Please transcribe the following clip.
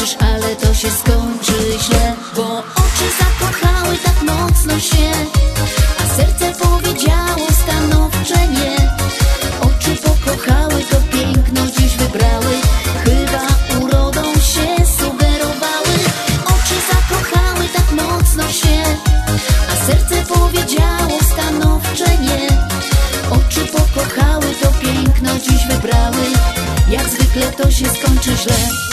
zobaczysz, ale to się skończy źle. Bo oczy zakochały tak mocno się, a serce powiedziało stanowcze nie. Oczy pokochały, to piękno dziś wybrały, chyba urodą się sugerowały. Oczy zakochały tak mocno się, a serce powiedziało stanowcze nie. Oczy pokochały, to piękno dziś wybrały, jak zwykle to się skończy źle.